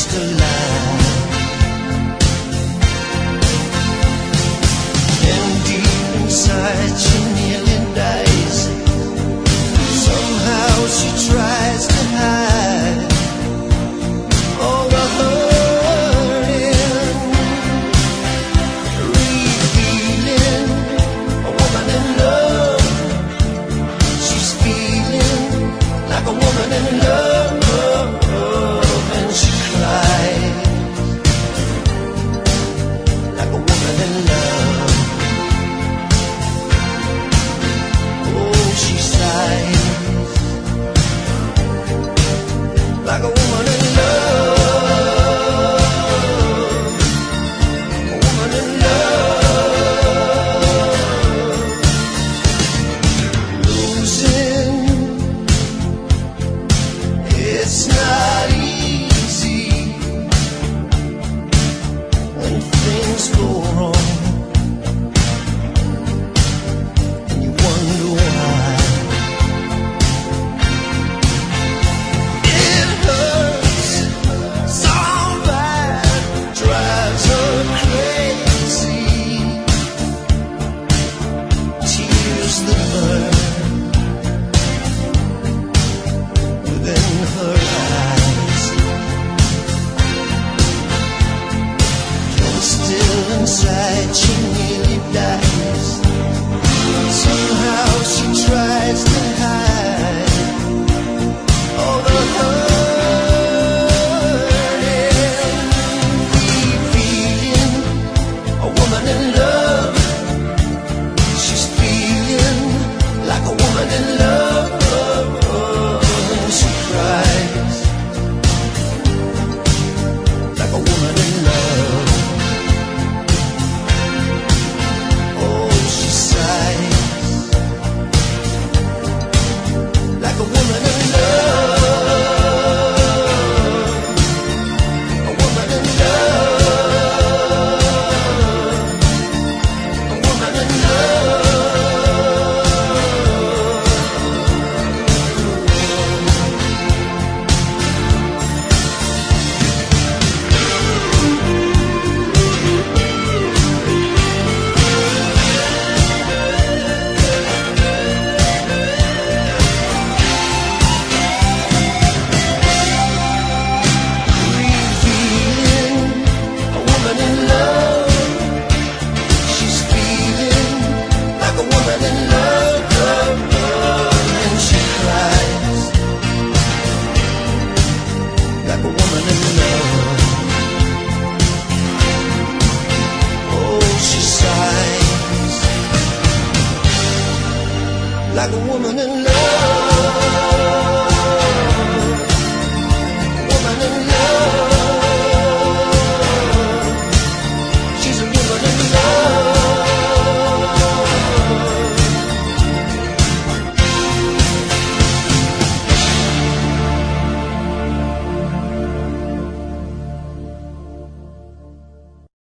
just a lie. And deep inside she nearly dies. Somehow she tries to hide all the hurting, revealing a woman in love. She's feeling like a woman in love, and she cries like a woman in love. Oh, she sighs like a woman in love, a woman in love. Losing, it's not easy when things go wrong, and you wonder why. It hurts so bad, drives her crazy. Tears that burn within her eyes, and still inside she nearly dies. Somehow she tries to hide all the hurting, feeling a woman in love. She's feeling like a woman in love, and she cries like a woman in love. Oh, she sighs like a woman in love, a woman in love, a woman in love. Revealing a woman in love. She's feeling like a woman in love, and she cries like a woman in love. Oh, she sighs like a woman in love.